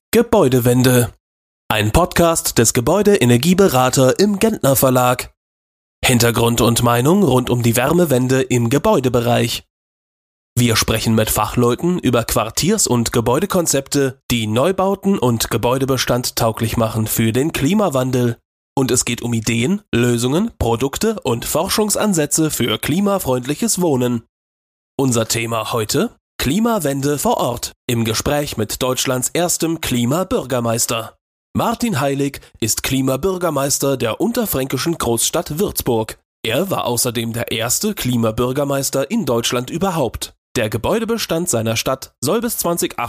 Gebäudewende. Ein Podcast des Gebäudeenergieberater im Gentner Verlag. Hintergrund und Meinung rund um die Wärmewende im Gebäudebereich. Wir sprechen mit Fachleuten über Quartiers- und Gebäudekonzepte, die Neubauten und Gebäudebestand tauglich machen für den Klimawandel. Und es geht um Ideen, Lösungen, Produkte und Forschungsansätze für klimafreundliches Wohnen. Unser Thema heute: Klimawende vor Ort, im Gespräch mit Deutschlands erstem Klimabürgermeister. Martin Heilig ist Klimabürgermeister der unterfränkischen Großstadt Würzburg. Er war außerdem der erste Klimabürgermeister in Deutschland überhaupt. Der Gebäudebestand seiner Stadt soll bis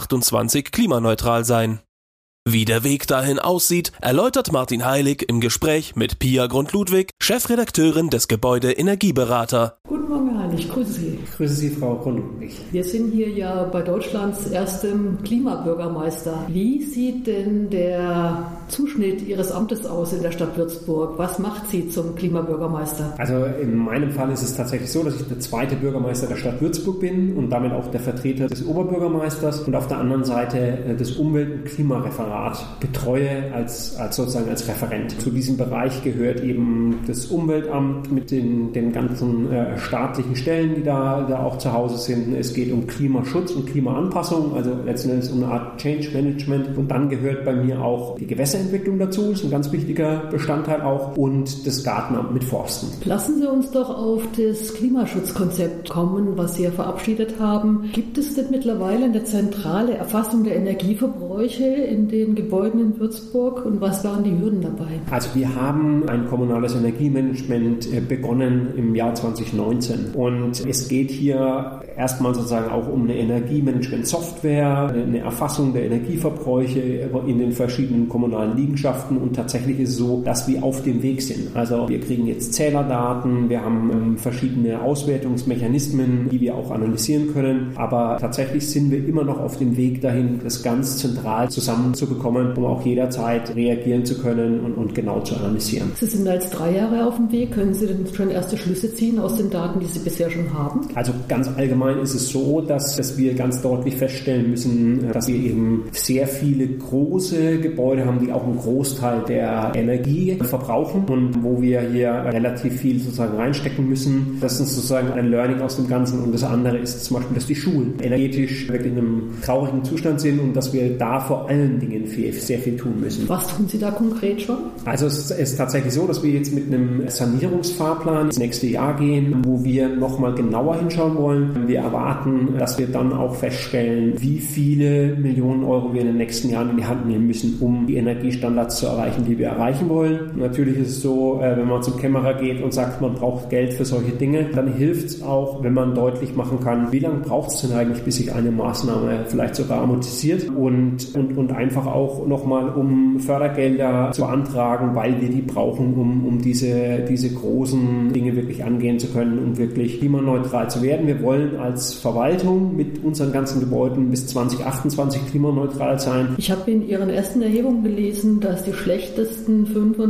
2028 klimaneutral sein. Wie der Weg dahin aussieht, erläutert Martin Heilig im Gespräch mit Pia Grund-Ludwig, Chefredakteurin des Gebäudeenergieberater. Guten Morgen, Herr Heilig, grüße Sie. Grüße Sie, Frau Grund-Ludwig. Wir sind hier ja bei Deutschlands erstem Klimabürgermeister. Wie sieht denn der Zuschnitt Ihres Amtes aus in der Stadt Würzburg? Was macht Sie zum Klimabürgermeister? Also in meinem Fall ist es tatsächlich so, dass ich der zweite Bürgermeister der Stadt Würzburg bin und damit auch der Vertreter des Oberbürgermeisters und auf der anderen Seite des Umwelt- und Klimareferats betreue als Referent. Zu diesem Bereich gehört eben das Umweltamt mit den ganzen staatlichen Stellen, die da auch zu Hause sind. Es geht um Klimaschutz und Klimaanpassung, also letzten Endes um eine Art Change Management. Und dann gehört bei mir auch die Gewässerentwicklung dazu, ist ein ganz wichtiger Bestandteil auch, und das Gartenamt mit Forsten. Lassen Sie uns doch auf das Klimaschutzkonzept kommen, was Sie ja verabschiedet haben. Gibt es denn mittlerweile eine zentrale Erfassung der Energieverbräuche in den Gebäuden in Würzburg, und was waren die Hürden dabei? Also wir haben ein kommunales Energiemanagement begonnen im Jahr 2019 und es geht hier erstmal sozusagen auch um eine Energiemanagement-Software, eine Erfassung der Energieverbräuche in den verschiedenen kommunalen Liegenschaften, und tatsächlich ist es so, dass wir auf dem Weg sind. Also wir kriegen jetzt Zählerdaten, wir haben verschiedene Auswertungsmechanismen, die wir auch analysieren können, aber tatsächlich sind wir immer noch auf dem Weg dahin, das ganz zentral zusammenzubekommen, um auch jederzeit reagieren zu können und genau zu analysieren. Sie sind jetzt 3 Jahre auf dem Weg. Können Sie denn schon erste Schlüsse ziehen aus den Daten, die Sie bisher schon haben? Also ganz allgemein ist es so, dass wir ganz deutlich feststellen müssen, dass wir eben sehr viele große Gebäude haben, die auch einen Großteil der Energie verbrauchen und wo wir hier relativ viel sozusagen reinstecken müssen. Das ist sozusagen ein Learning aus dem Ganzen, und das andere ist zum Beispiel, dass die Schulen energetisch wirklich in einem traurigen Zustand sind und dass wir da vor allen Dingen sehr viel tun müssen. Was tun Sie da konkret schon? Also es ist tatsächlich so, dass wir jetzt mit einem Sanierungsfahrplan ins nächste Jahr gehen, wo wir nochmal genauer hinschauen wollen. Wir erwarten, dass wir dann auch feststellen, wie viele Millionen Euro wir in den nächsten Jahren in die Hand nehmen müssen, um die Energiestandards zu erreichen, die wir erreichen wollen. Natürlich ist es so, wenn man zum Kämmerer geht und sagt, man braucht Geld für solche Dinge, dann hilft es auch, wenn man deutlich machen kann, wie lange braucht es denn eigentlich, bis sich eine Maßnahme vielleicht sogar amortisiert, und einfach auch nochmal um Fördergelder zu beantragen, weil wir die brauchen, um diese großen Dinge wirklich angehen zu können und wirklich klimaneutral zu werden. Wir wollen als Verwaltung mit unseren ganzen Gebäuden bis 2028 klimaneutral sein. Ich habe in Ihren ersten Erhebungen gelesen, dass die schlechtesten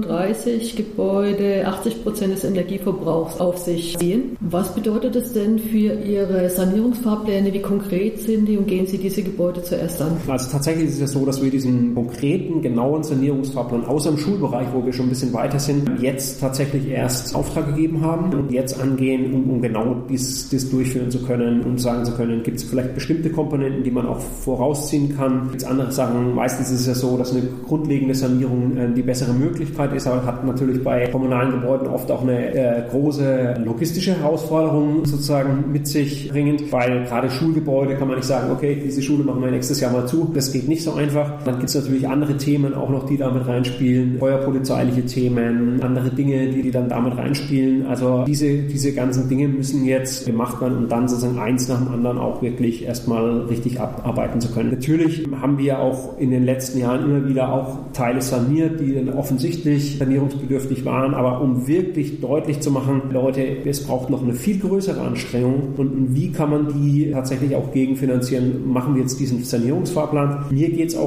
35 Gebäude 80% des Energieverbrauchs auf sich ziehen. Was bedeutet das denn für Ihre Sanierungsfahrpläne? Wie konkret sind die und gehen Sie diese Gebäude zuerst an? Also tatsächlich ist es so, dass wir diesen konkreten, genauen Sanierungsfahrplan außer im Schulbereich, wo wir schon ein bisschen weiter sind, jetzt tatsächlich erst Auftrag gegeben haben und jetzt angehen, um genau das durchführen zu können und sagen zu können, gibt es vielleicht bestimmte Komponenten, die man auch vorausziehen kann. Gibt es andere Sachen? Meistens ist es ja so, dass eine grundlegende Sanierung die bessere Möglichkeit ist, aber hat natürlich bei kommunalen Gebäuden oft auch eine große logistische Herausforderung sozusagen mit sich bringend, weil gerade Schulgebäude kann man nicht sagen, okay, diese Schule machen wir nächstes Jahr mal zu. Das geht nicht so einfach. Dann gibt es natürlich andere Themen auch noch, die damit reinspielen, feuerpolizeiliche Themen, andere Dinge, die dann damit reinspielen. Also diese ganzen Dinge müssen jetzt gemacht werden, um dann sozusagen eins nach dem anderen auch wirklich erstmal richtig abarbeiten zu können. Natürlich haben wir auch in den letzten Jahren immer wieder auch Teile saniert, die dann offensichtlich sanierungsbedürftig waren, aber um wirklich deutlich zu machen, Leute, es braucht noch eine viel größere Anstrengung, und wie kann man die tatsächlich auch gegenfinanzieren, machen wir jetzt diesen Sanierungsfahrplan. Mir geht es auch so ein bisschen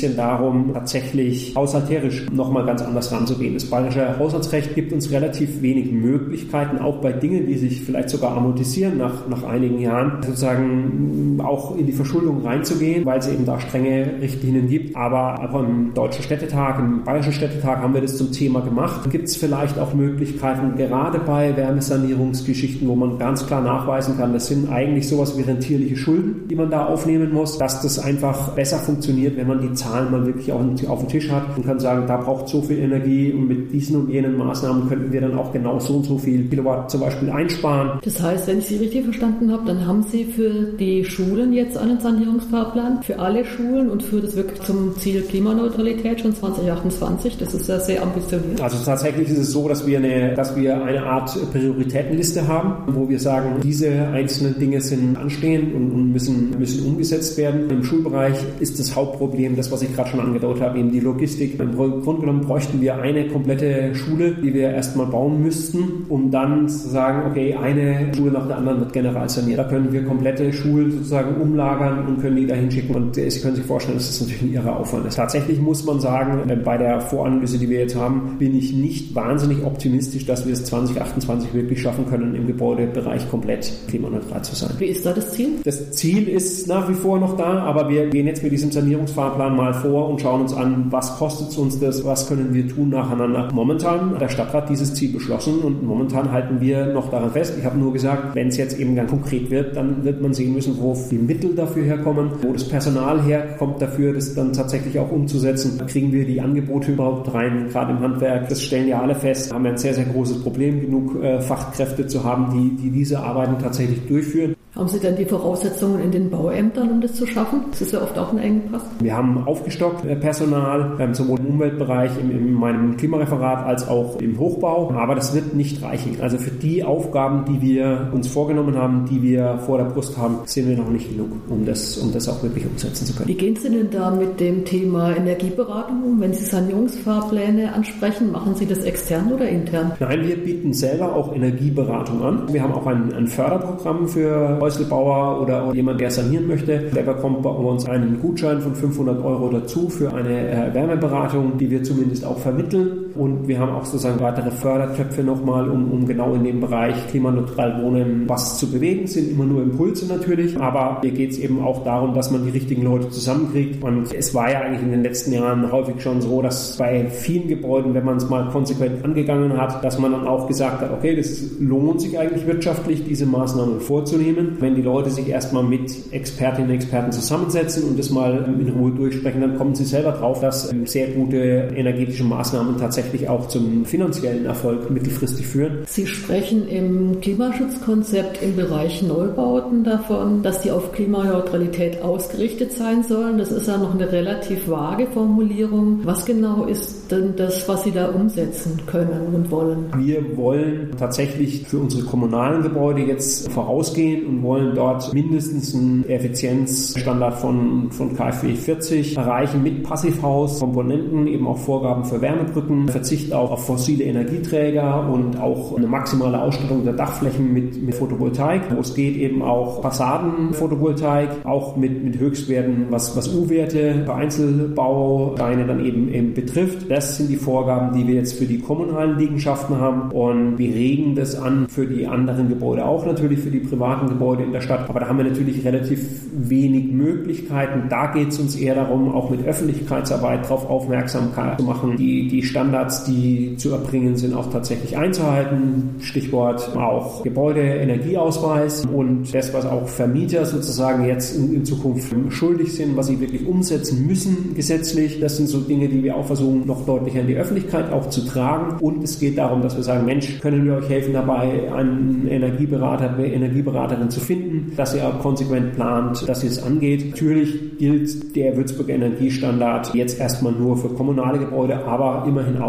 bisschen darum, tatsächlich haushalterisch nochmal ganz anders ranzugehen. Das bayerische Haushaltsrecht gibt uns relativ wenig Möglichkeiten, auch bei Dingen, die sich vielleicht sogar amortisieren nach einigen Jahren, sozusagen auch in die Verschuldung reinzugehen, weil es eben da strenge Richtlinien gibt. Aber auch im Deutschen Städtetag, im Bayerischen Städtetag haben wir das zum Thema gemacht. Gibt es vielleicht auch Möglichkeiten, gerade bei Wärmesanierungsgeschichten, wo man ganz klar nachweisen kann, das sind eigentlich sowas wie rentierliche Schulden, die man da aufnehmen muss, dass das einfach besser funktioniert, wenn man die Zahlen mal wirklich auf dem Tisch hat und kann sagen, da braucht so viel Energie und mit diesen und jenen Maßnahmen könnten wir dann auch genau so und so viel Kilowatt zum Beispiel einsparen. Das heißt, wenn ich Sie richtig verstanden habe, dann haben Sie für die Schulen jetzt einen Sanierungsfahrplan, für alle Schulen und für das wirklich zum Ziel Klimaneutralität schon 2028. Das ist ja sehr ambitioniert. Also tatsächlich ist es so, dass wir eine Art Prioritätenliste haben, wo wir sagen, diese einzelnen Dinge sind anstehen und müssen umgesetzt werden. Im Schulbereich ist das Hauptproblem, das, was ich gerade schon angedeutet habe, eben die Logistik. Im Grunde genommen bräuchten wir eine komplette Schule, die wir erstmal bauen müssten, um dann zu sagen, okay, eine Schule nach der anderen wird general saniert. Da können wir komplette Schulen sozusagen umlagern und können die dahin schicken. Und Sie können sich vorstellen, dass das natürlich ein irrer Aufwand ist. Tatsächlich muss man sagen, bei der Voranalyse, die wir jetzt haben, bin ich nicht wahnsinnig optimistisch, dass wir es 2028 wirklich schaffen können, im Gebäudebereich komplett klimaneutral zu sein. Wie ist da das Ziel? Das Ziel ist nach wie vor noch da, aber wir gehen jetzt mit diesem Sanierungsfahrplan mal vor und schauen uns an, was kostet uns das, was können wir tun nacheinander. Momentan hat der Stadtrat dieses Ziel beschlossen und momentan halten wir noch daran fest. Ich habe nur gesagt, wenn es jetzt eben ganz konkret wird, dann wird man sehen müssen, wo die Mittel dafür herkommen, wo das Personal herkommt dafür, das dann tatsächlich auch umzusetzen. Kriegen wir die Angebote überhaupt rein, gerade im Handwerk. Das stellen ja alle fest. Haben wir ein sehr, sehr großes Problem, genug Fachkräfte zu haben, die diese Arbeiten tatsächlich durchführen. Haben Sie denn die Voraussetzungen in den Bauämtern, um das zu schaffen? Das ist ja oft auch ein Engpass. Wir haben aufgestockt Personal, sowohl im Umweltbereich, in meinem Klimareferat, als auch im Hochbau. Aber das wird nicht reichen. Also für die Aufgaben, die wir uns vorgenommen haben, die wir vor der Brust haben, sind wir noch nicht genug, um das auch wirklich umsetzen zu können. Wie gehen Sie denn da mit dem Thema Energieberatung um? Wenn Sie Sanierungsfahrpläne ansprechen, machen Sie das extern oder intern? Nein, wir bieten selber auch Energieberatung an. Wir haben auch ein Förderprogramm für Häuslebauer oder jemand, der sanieren möchte. Der bekommt bei uns einen Gutschein von 500 € dazu für eine Wärmeberatung, die wir zumindest auch vermitteln. Und wir haben auch sozusagen weitere Fördertöpfe nochmal, um genau in dem Bereich klimaneutral wohnen was zu bewegen. Es sind immer nur Impulse natürlich, aber hier geht es eben auch darum, dass man die richtigen Leute zusammenkriegt. Und es war ja eigentlich in den letzten Jahren häufig schon so, dass bei vielen Gebäuden, wenn man es mal konsequent angegangen hat, dass man dann auch gesagt hat, okay, das lohnt sich eigentlich wirtschaftlich, diese Maßnahmen vorzunehmen. Wenn die Leute sich erstmal mit Expertinnen und Experten zusammensetzen und das mal in Ruhe durchsprechen, dann kommen sie selber drauf, dass sehr gute energetische Maßnahmen tatsächlich auch zum finanziellen Erfolg mittelfristig führen. Sie sprechen im Klimaschutzkonzept im Bereich Neubauten davon, dass die auf Klimaneutralität ausgerichtet sein sollen. Das ist ja noch eine relativ vage Formulierung. Was genau ist denn das, was Sie da umsetzen können und wollen? Wir wollen tatsächlich für unsere kommunalen Gebäude jetzt vorausgehen und wollen dort mindestens einen Effizienzstandard von KfW 40 erreichen mit Passivhauskomponenten, eben auch Vorgaben für Wärmebrücken, Verzicht auf fossile Energieträger und auch eine maximale Ausstattung der Dachflächen mit Photovoltaik, wo es geht eben auch Fassadenphotovoltaik, auch mit Höchstwerten, was U-Werte für Einzelbausteine dann eben betrifft. Das sind die Vorgaben, die wir jetzt für die kommunalen Liegenschaften haben und wir regen das an für die anderen Gebäude auch natürlich, für die privaten Gebäude in der Stadt. Aber da haben wir natürlich relativ wenig Möglichkeiten. Da geht es uns eher darum, auch mit Öffentlichkeitsarbeit darauf aufmerksam zu machen, die Standards, die zu erbringen sind, auch tatsächlich einzuhalten. Stichwort auch Gebäudeenergieausweis und das, was auch Vermieter sozusagen jetzt in Zukunft schuldig sind, was sie wirklich umsetzen müssen gesetzlich. Das sind so Dinge, die wir auch versuchen, noch deutlicher in die Öffentlichkeit auch zu tragen. Und es geht darum, dass wir sagen, Mensch, können wir euch helfen dabei, einen Energieberater, eine Energieberaterin zu finden, dass ihr auch konsequent plant, dass ihr es angeht. Natürlich gilt der Würzburger Energiestandard jetzt erstmal nur für kommunale Gebäude, aber immerhin auch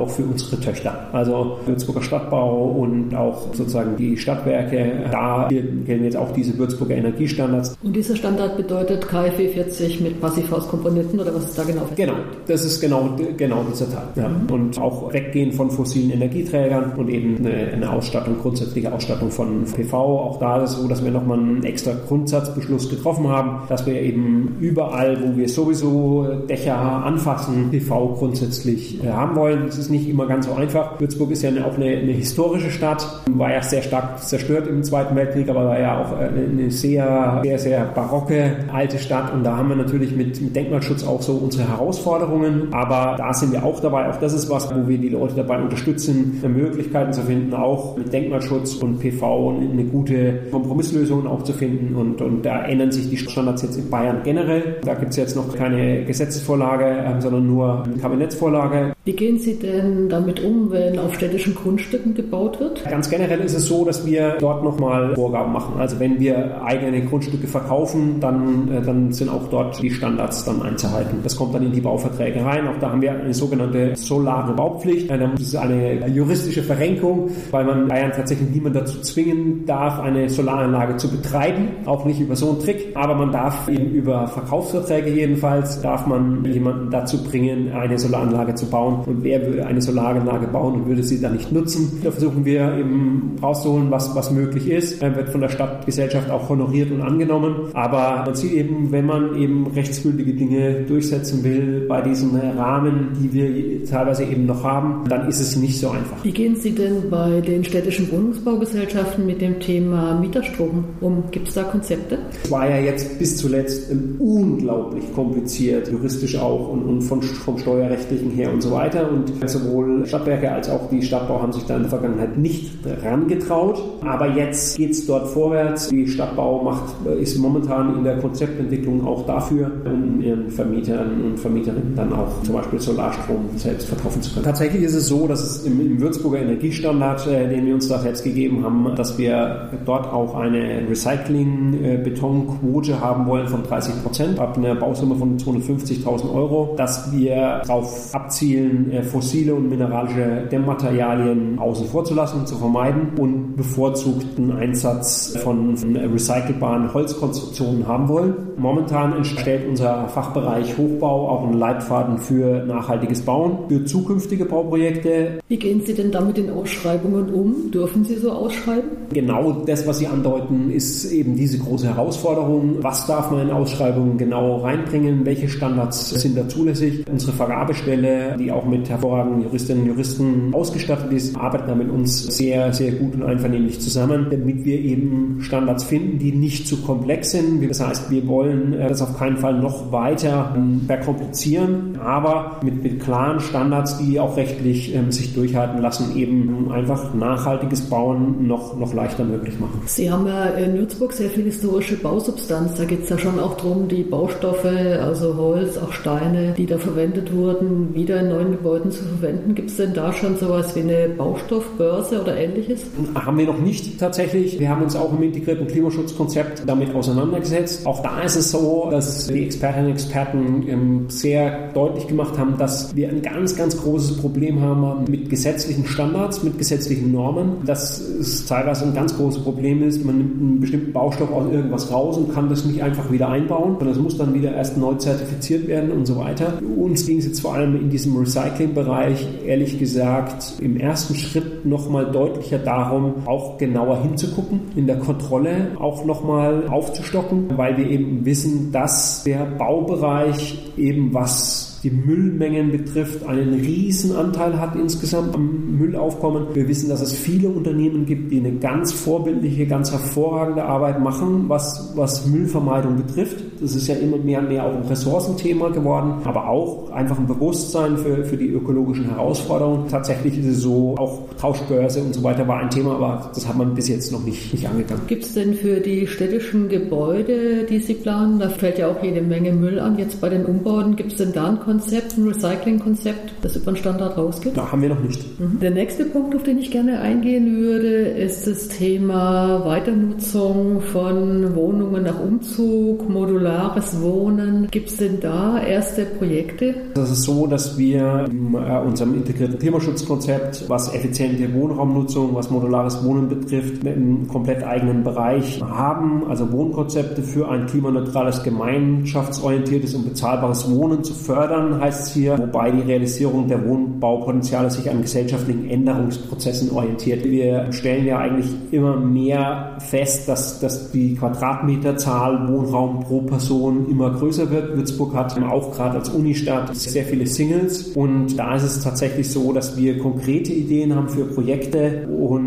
auch für unsere Töchter. Also Würzburger Stadtbau und auch sozusagen die Stadtwerke, da gelten jetzt auch diese Würzburger Energiestandards. Und dieser Standard bedeutet KfW 40 mit Passivhauskomponenten oder was ist da genau? Genau, das ist genau dieser Teil. Ja. Und auch weggehen von fossilen Energieträgern und eben eine Ausstattung, grundsätzliche Ausstattung von PV. Auch da ist es so, dass wir nochmal einen extra Grundsatzbeschluss getroffen haben, dass wir eben überall, wo wir sowieso Dächer anfassen, PV grundsätzlich haben wollen. Das ist nicht immer ganz so einfach. Würzburg ist ja auch eine historische Stadt, war ja sehr stark zerstört im Zweiten Weltkrieg, aber war ja auch eine sehr, sehr, sehr barocke alte Stadt und da haben wir natürlich mit Denkmalschutz auch so unsere Herausforderungen, aber da sind wir auch dabei. Auch das ist was, wo wir die Leute dabei unterstützen, Möglichkeiten zu finden, auch mit Denkmalschutz und PV eine gute Kompromisslösung auch zu finden und da ändern sich die Standards jetzt in Bayern generell. Da gibt es jetzt noch keine Gesetzesvorlage, sondern nur eine Kabinettsvorlage. Wie gehen Sie denn damit um, wenn auf städtischen Grundstücken gebaut wird? Ganz generell ist es so, dass wir dort nochmal Vorgaben machen. Also wenn wir eigene Grundstücke verkaufen, dann sind auch dort die Standards dann einzuhalten. Das kommt dann in die Bauverträge rein. Auch da haben wir eine sogenannte solare Baupflicht. Das ist eine juristische Verrenkung, weil man Bayern tatsächlich niemand dazu zwingen darf, eine Solaranlage zu betreiben. Auch nicht über so einen Trick. Aber man darf eben über Verkaufsverträge jedenfalls, darf man jemanden dazu bringen, eine Solaranlage zu bauen. Und wer würde eine Solaranlage bauen und würde sie dann nicht nutzen? Da versuchen wir eben rauszuholen, was möglich ist. Wird von der Stadtgesellschaft auch honoriert und angenommen. Aber man sieht eben, wenn man eben rechtsgültige Dinge durchsetzen will bei diesen Rahmen, die wir teilweise eben noch haben, dann ist es nicht so einfach. Wie gehen Sie denn bei den städtischen Wohnungsbaugesellschaften mit dem Thema Mieterstrom um? Gibt es da Konzepte? Es war ja jetzt bis zuletzt unglaublich kompliziert, juristisch auch und vom Steuerrechtlichen her und so weiter. Und sowohl Stadtwerke als auch die Stadtbau haben sich da in der Vergangenheit nicht herangetraut. Aber jetzt geht es dort vorwärts. Die Stadtbau ist momentan in der Konzeptentwicklung auch dafür, um ihren Vermietern und Vermieterinnen dann auch zum Beispiel Solarstrom selbst verkaufen zu können. Tatsächlich ist es so, dass es im Würzburger Energiestandard, den wir uns da selbst gegeben haben, dass wir dort auch eine Recycling-Betonquote haben wollen von 30% ab einer Bausumme von 250.000 €, dass wir darauf abzielen, fossile und mineralische Dämmmaterialien außen vor zu lassen, zu vermeiden und bevorzugten Einsatz von recycelbaren Holzkonstruktionen haben wollen. Momentan erstellt unser Fachbereich Hochbau auch einen Leitfaden für nachhaltiges Bauen, für zukünftige Bauprojekte. Wie gehen Sie denn damit in Ausschreibungen um? Dürfen Sie so ausschreiben? Genau das, was Sie andeuten, ist eben diese große Herausforderung. Was darf man in Ausschreibungen genau reinbringen? Welche Standards sind da zulässig? Unsere Vergabestelle, die auch mit hervorragenden Juristinnen und Juristen ausgestattet ist, arbeitet da mit uns sehr, sehr gut und einvernehmlich zusammen, damit wir eben Standards finden, die nicht zu komplex sind. Das heißt, wir wollen das auf keinen Fall noch weiter verkomplizieren, aber mit klaren Standards, die auch rechtlich sich durchhalten lassen, eben einfach nachhaltiges Bauen noch leichter möglich machen. Sie haben ja in Würzburg sehr viel historische Bausubstanz. Da geht es ja schon auch darum, die Baustoffe, also Holz, auch Steine, die da verwendet wurden, wieder in neuen Gebäuden zu verwenden. Gibt es denn da schon sowas wie eine Baustoffbörse oder Ähnliches? Haben wir noch nicht tatsächlich. Wir haben uns auch im integrierten Klimaschutzkonzept damit auseinandergesetzt. Auch da ist es so, dass die Expertinnen und Experten sehr deutlich gemacht haben, dass wir ein ganz, ganz großes Problem haben mit gesetzlichen Standards, mit gesetzlichen Normen. Dass es teilweise ein ganz großes Problem ist. Man nimmt einen bestimmten Baustoff aus irgendwas raus und kann das nicht einfach wieder einbauen, sondern es muss dann wieder erst neu zertifiziert werden und so weiter. Uns ging es jetzt vor allem in diesem Recycling-Bereich, ehrlich gesagt, im ersten Schritt nochmal deutlicher darum, auch genauer hinzugucken, in der Kontrolle auch nochmal aufzustocken, weil wir eben wissen, dass der Baubereich eben was die Müllmengen betrifft, einen riesen Anteil hat insgesamt am Müllaufkommen. Wir wissen, dass es viele Unternehmen gibt, die eine ganz vorbildliche, ganz hervorragende Arbeit machen, was Müllvermeidung betrifft. Das ist ja immer mehr und mehr auch ein Ressourcenthema geworden, aber auch einfach ein Bewusstsein für die ökologischen Herausforderungen. Tatsächlich ist es so, auch Tauschbörse und so weiter war ein Thema, aber das hat man bis jetzt noch nicht angegangen. Gibt es denn für die städtischen Gebäude, die Sie planen, da fällt ja auch jede Menge Müll an, jetzt bei den Umbauten, gibt es denn da ein Konzept, Konzept, ein Recycling-Konzept, das über den Standard rausgeht? Da haben wir noch nicht. Der nächste Punkt, auf den ich gerne eingehen würde, ist das Thema Weiternutzung von Wohnungen nach Umzug, modulares Wohnen. Gibt es denn da erste Projekte? Das ist so, dass wir in unserem integrierten Klimaschutzkonzept, was effiziente Wohnraumnutzung, was modulares Wohnen betrifft, einen komplett eigenen Bereich haben, also Wohnkonzepte für ein klimaneutrales, gemeinschaftsorientiertes und bezahlbares Wohnen zu fördern, heißt es hier, wobei die Realisierung der Wohnbaupotenziale sich an gesellschaftlichen Änderungsprozessen orientiert. Wir stellen ja eigentlich immer mehr fest, dass die Quadratmeterzahl Wohnraum pro Person immer größer wird. Würzburg hat auch gerade als Unistadt sehr viele Singles und da ist es tatsächlich so, dass wir konkrete Ideen haben für Projekte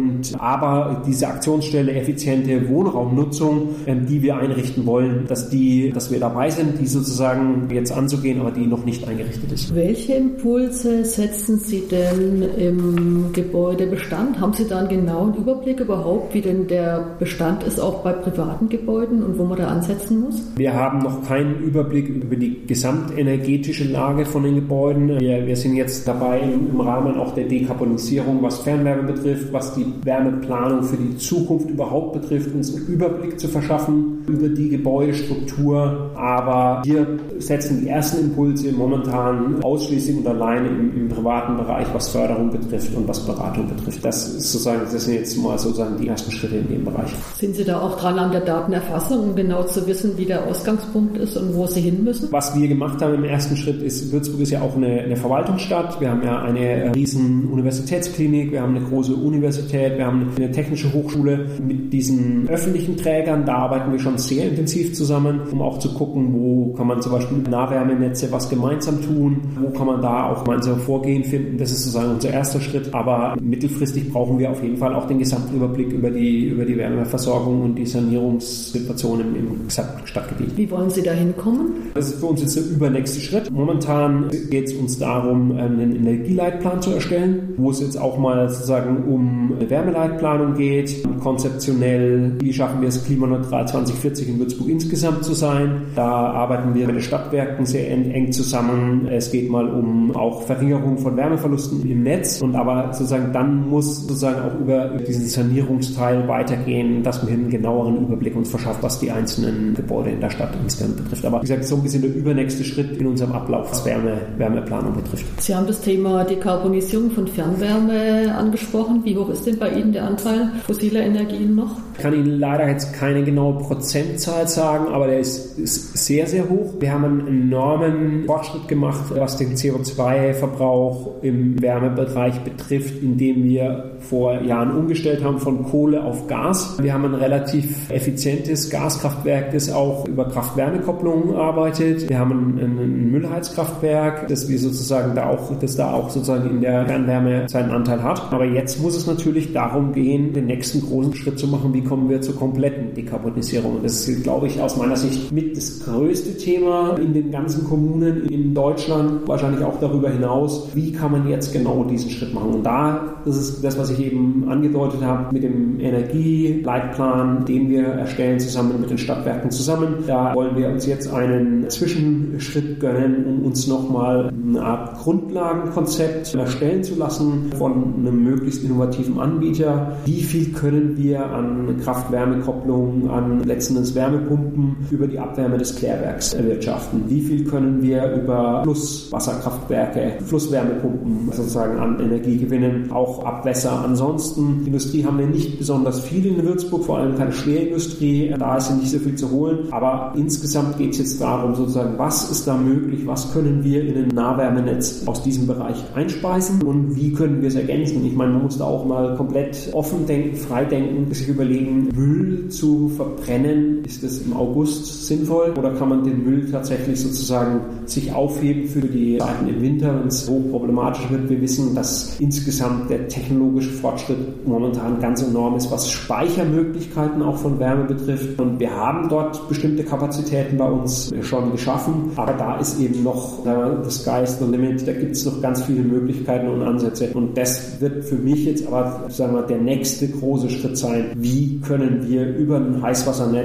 aber diese Aktionsstelle effiziente Wohnraumnutzung, die wir einrichten wollen, dass wir dabei sind, die sozusagen jetzt anzugehen, aber die noch nicht eingerichtet ist. Welche Impulse setzen Sie denn im Gebäudebestand? Haben Sie da einen genauen Überblick überhaupt, wie denn der Bestand ist, auch bei privaten Gebäuden und wo man da ansetzen muss? Wir haben noch keinen Überblick über die gesamtenergetische Lage von den Gebäuden. Wir sind jetzt dabei im Rahmen auch der Dekarbonisierung, was Fernwärme betrifft, was die Wärmeplanung für die Zukunft überhaupt betrifft, uns einen Überblick zu verschaffen über die Gebäudestruktur. Aber wir setzen die ersten Impulse momentan ausschließlich und alleine im privaten Bereich, was Förderung betrifft und was Beratung betrifft. Das sind jetzt mal sozusagen die ersten Schritte in dem Bereich. Sind Sie da auch dran an der Datenerfassung, um genau zu wissen, wie der Ausgangspunkt ist und wo Sie hin müssen? Was wir gemacht haben im ersten Schritt ist, Würzburg ist ja auch eine Verwaltungsstadt. Wir haben ja eine riesen Universitätsklinik, wir haben eine große Universität, wir haben eine technische Hochschule mit diesen öffentlichen Trägern. Da arbeiten wir schon sehr intensiv zusammen, um auch zu gucken, wo kann man zum Beispiel Nahwärmenetze was gemeinsam tun, wo kann man da auch gemeinsam Vorgehen finden. Das ist sozusagen unser erster Schritt. Aber mittelfristig brauchen wir auf jeden Fall auch den gesamten Überblick über die Wärmeversorgung und die Sanierungssituation im gesamten Stadtgebiet. Wie wollen Sie da hinkommen? Das ist für uns jetzt der übernächste Schritt. Momentan geht es uns darum, einen Energieleitplan zu erstellen, wo es jetzt auch mal sozusagen um eine Wärmeleitplanung geht, konzeptionell, wie schaffen wir es, klimaneutral 2040 in Würzburg insgesamt zu sein. Da arbeiten wir mit den Stadtwerken sehr eng zusammen. Es geht mal um auch Verringerung von Wärmeverlusten im Netz und aber sozusagen dann muss sozusagen auch über diesen Sanierungsteil weitergehen, dass wir einen genaueren Überblick uns verschafft, was die einzelnen Gebäude in der Stadt insgesamt betrifft. Aber wie gesagt, so ein bisschen der übernächste Schritt in unserem Ablauf, was Wärmeplanung betrifft. Sie haben das Thema Dekarbonisierung von Fernwärme angesprochen. Wie hoch ist denn bei Ihnen der Anteil fossiler Energien noch? Ich kann Ihnen leider jetzt keine genaue Prozentzahl sagen, aber der ist sehr, sehr hoch. Wir haben einen enormen Fortschritt gemacht, was den CO2-Verbrauch im Wärmebereich betrifft, indem wir vor Jahren umgestellt haben von Kohle auf Gas. Wir haben ein relativ effizientes Gaskraftwerk, das auch über Kraft-Wärme-Kopplung arbeitet. Wir haben ein Müllheizkraftwerk, das da auch sozusagen in der Fernwärme seinen Anteil hat. Aber jetzt muss es natürlich darum gehen, den nächsten großen Schritt zu machen, wie kommen wir zur kompletten Dekarbonisierung. Und das ist, glaube ich, aus meiner Sicht mit das größte Thema in den ganzen Kommunen in Deutschland, wahrscheinlich auch darüber hinaus. Wie kann man jetzt genau diesen Schritt machen? Und das ist das, was ich eben angedeutet habe, mit dem Energieleitplan, den wir erstellen, zusammen mit den Stadtwerken zusammen. Da wollen wir uns jetzt einen Zwischenschritt gönnen, um uns nochmal eine Art Grundlagenkonzept erstellen zu lassen von einem möglichst innovativen Anbieter. Wie viel können wir an Kraft-Wärme-Kopplung, an letzten Endes Wärmepumpen über die Abwärme des Klärwerks erwirtschaften? Wie viel können wir über Flusswasserkraftwerke, Flusswärmepumpen sozusagen an Energie gewinnen, auch Abwässer? Ansonsten, Industrie haben wir nicht besonders viel in Würzburg, vor allem keine Schwerindustrie, da ist ja nicht so viel zu holen, aber insgesamt geht es jetzt darum, sozusagen, was ist da möglich, was können wir in ein Nahwärmenetz aus diesem Bereich einspeisen und wie können wir es ergänzen? Ich meine, man muss da auch mal komplett offen denken, frei denken, sich überlegen, Müll zu verbrennen, ist das im August sinnvoll oder kann man den Müll tatsächlich sozusagen sich aufheben für die Zeiten im Winter, wenn es hochproblematisch wird? Wir wissen, dass insgesamt der technologische Fortschritt momentan ganz enorm ist, was Speichermöglichkeiten auch von Wärme betrifft. Und wir haben dort bestimmte Kapazitäten bei uns schon geschaffen, aber da ist eben noch the sky's the limit, da gibt es noch ganz viele Möglichkeiten und Ansätze. Und das wird für mich jetzt aber, sagen wir, der nächste große Schritt sein. Wie können wir über ein Heißwassernetz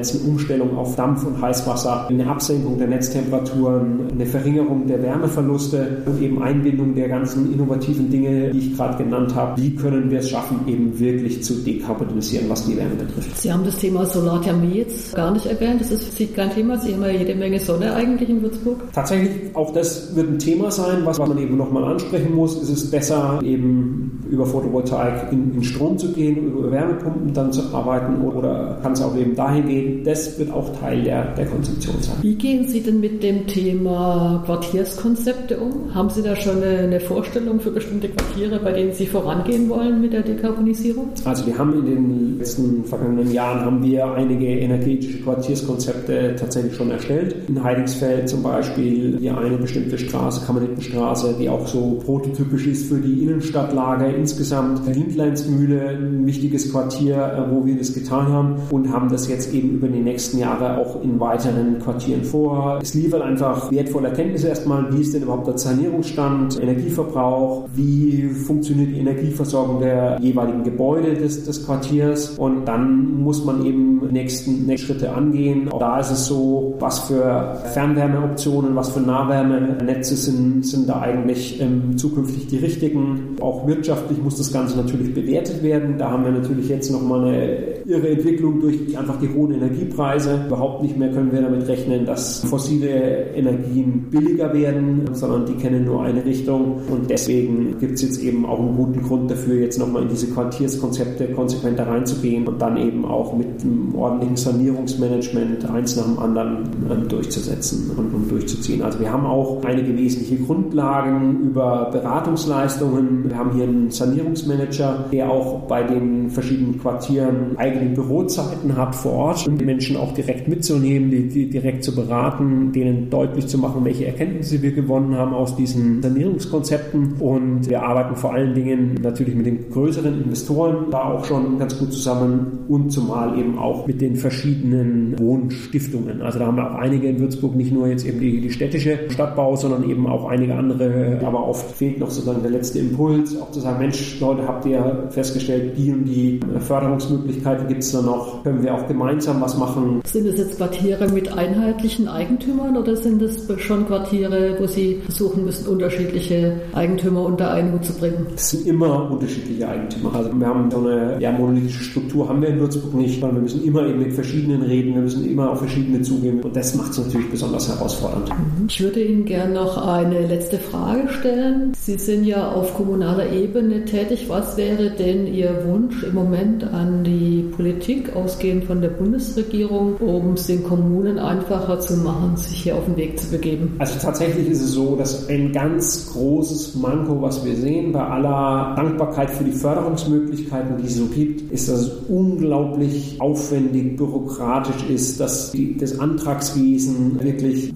Netz, eine Umstellung auf Dampf- und Heißwasser, eine Absenkung der Netztemperaturen, eine Verringerung der Wärmeverluste und eben Einbindung der ganzen innovativen Dinge, die ich gerade genannt habe. Wie können wir es schaffen, eben wirklich zu dekarbonisieren, was die Wärme betrifft? Sie haben das Thema Solarthermie jetzt gar nicht erwähnt. Das ist für Sie kein Thema. Sie haben ja jede Menge Sonne eigentlich in Würzburg. Tatsächlich, auch das wird ein Thema sein, was man eben nochmal ansprechen muss. Ist es besser, eben über Photovoltaik in Strom zu gehen, über Wärmepumpen dann zu arbeiten oder kann es auch eben dahin gehen? Das wird auch Teil der Konzeption sein. Wie gehen Sie denn mit dem Thema Quartierskonzepte um? Haben Sie da schon eine Vorstellung für bestimmte Quartiere, bei denen Sie vorangehen wollen mit der Dekarbonisierung? Also wir haben in den letzten vergangenen Jahren einige energetische Quartierskonzepte tatsächlich schon erstellt. In Heidingsfeld zum Beispiel hier eine bestimmte Straße, Kammerlittenstraße, die auch so prototypisch ist für die Innenstadtlage insgesamt. Lindleinsmühle, ein wichtiges Quartier, wo wir das getan haben und haben das jetzt eben über die nächsten Jahre auch in weiteren Quartieren vor. Es liefert einfach wertvolle Erkenntnisse erstmal, wie ist denn überhaupt der Sanierungsstand, Energieverbrauch, wie funktioniert die Energieversorgung der jeweiligen Gebäude des Quartiers und dann muss man eben nächste Schritte angehen. Auch da ist es so, was für Fernwärmeoptionen, was für Nahwärmenetze sind da eigentlich zukünftig die richtigen. Auch wirtschaftlich muss das Ganze natürlich bewertet werden. Da haben wir natürlich jetzt nochmal eine irre Entwicklung durch einfach die hohen Energiepreise. Überhaupt nicht mehr können wir damit rechnen, dass fossile Energien billiger werden, sondern die kennen nur eine Richtung. Und deswegen gibt es jetzt eben auch einen guten Grund dafür, jetzt nochmal in diese Quartierskonzepte konsequenter reinzugehen und dann eben auch mit einem ordentlichen Sanierungsmanagement eins nach dem anderen durchzusetzen und durchzuziehen. Also wir haben auch einige wesentliche Grundlagen über Beratungsleistungen. Wir haben hier einen Sanierungsmanager, der auch bei den verschiedenen Quartieren eigene Bürozeiten hat vor Ort, um die Menschen auch direkt mitzunehmen, die direkt zu beraten, denen deutlich zu machen, welche Erkenntnisse wir gewonnen haben aus diesen Sanierungskonzepten. Und wir arbeiten vor allen Dingen natürlich mit den größeren Investoren da auch schon ganz gut zusammen und zumal eben auch mit den verschiedenen Wohnstiftungen. Also da haben wir auch einige in Würzburg, nicht nur jetzt eben die städtische Stadtbau, sondern eben auch einige andere, aber oft fehlt noch sozusagen der letzte Impuls, auch zu sagen, Mensch, Leute, habt ihr festgestellt, die und die Förderungsmöglichkeiten gibt es da noch, können wir auch gemeinsam was machen. Sind es jetzt Quartiere mit einheitlichen Eigentümern oder sind es schon Quartiere, wo Sie versuchen müssen, unterschiedliche Eigentümer unter einen Hut zu bringen? Es sind immer unterschiedliche Eigentümer. Also wir haben so eine monolithische Struktur, haben wir in Würzburg nicht, sondern wir müssen immer eben mit verschiedenen reden, wir müssen immer auf verschiedene zugehen und das macht es natürlich besonders herausfordernd. Ich würde Ihnen gerne noch eine letzte Frage stellen. Sie sind ja auf kommunaler Ebene tätig. Was wäre denn Ihr Wunsch im Moment an die Politik, ausgehend von der Bundesregierung, um es den Kommunen einfacher zu machen, sich hier auf den Weg zu begeben? Also tatsächlich ist es so, dass ein ganz großes Manko, was wir sehen, bei aller Dankbarkeit für die Förderungsmöglichkeiten, die es so gibt, ist, dass es unglaublich aufwendig, bürokratisch ist, dass das Antragswesen wirklich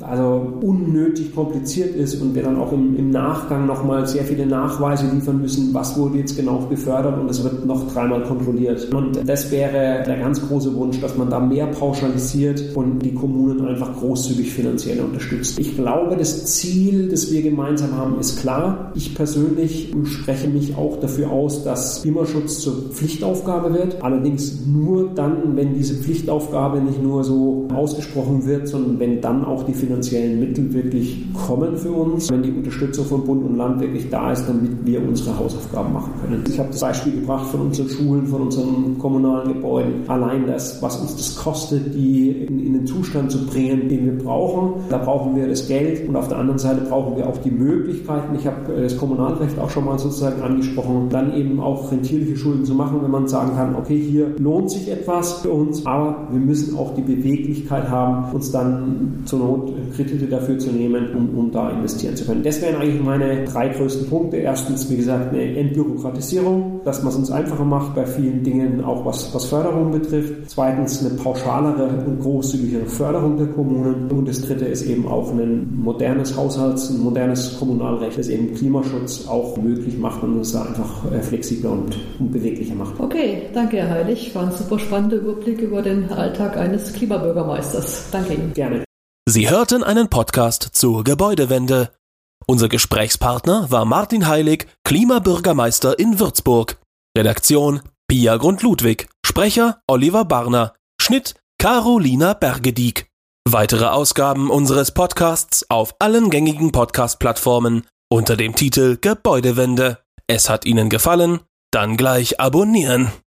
unnötig kompliziert ist und wir dann auch im Nachgang nochmal sehr viele Nachweise liefern müssen, was wurde jetzt genau gefördert und es wird noch dreimal kontrolliert. Und das wäre der ganz große Wunsch, dass man da mehr pauschalisiert und die Kommunen einfach großzügig finanziell unterstützt. Ich glaube, das Ziel, das wir gemeinsam haben, ist klar. Ich persönlich spreche mich auch dafür aus, dass Klimaschutz zur Pflichtaufgabe wird. Allerdings nur dann, wenn diese Pflichtaufgabe nicht nur so ausgesprochen wird, sondern wenn dann auch die finanziellen Mittel wirklich kommen für uns, wenn die Unterstützung von Bund und Land wirklich da ist, damit wir unsere Hausaufgaben machen können. Ich habe das Beispiel gebracht von unseren Schulen, von unseren kommunalen Gebäuden. Allein das, was uns das kostet, die in den Zustand zu bringen, den wir brauchen, da brauchen wir das Geld und auf der anderen Seite brauchen wir auch die Möglichkeiten. Ich habe das Kommunalrecht auch schon mal sozusagen angesprochen, dann eben auch rentierliche Schulden zu machen, wenn man sagen kann, okay, hier lohnt sich etwas für uns, aber wir müssen auch die Beweglichkeit haben, uns dann zur Not Kredite dafür zu nehmen, um da investieren zu können. Das wären eigentlich meine 3 größten Punkte. Erstens, wie gesagt, eine Entbürokratisierung, dass man es uns einfacher macht bei vielen Dingen, auch was Förderung betrifft. Zweitens, eine pauschalere und großzügigere Förderung der Kommunen. Und das Dritte ist eben auch ein modernes ein modernes Kommunalrecht, das eben Klimaschutz auch möglich macht und es einfach flexibler und beweglicher macht. Okay, danke Herr Heilig. War ein super spannender Überblick über den Alltag eines Klimabürgermeisters. Danke Ihnen. Gerne. Sie hörten einen Podcast zur Gebäudewende. Unser Gesprächspartner war Martin Heilig, Klimabürgermeister in Würzburg. Redaktion Pia Grund-Ludwig. Sprecher Oliver Barner. Schnitt Carolina Bergedieck. Weitere Ausgaben unseres Podcasts auf allen gängigen Podcast-Plattformen unter dem Titel Gebäudewende. Es hat Ihnen gefallen? Dann gleich abonnieren.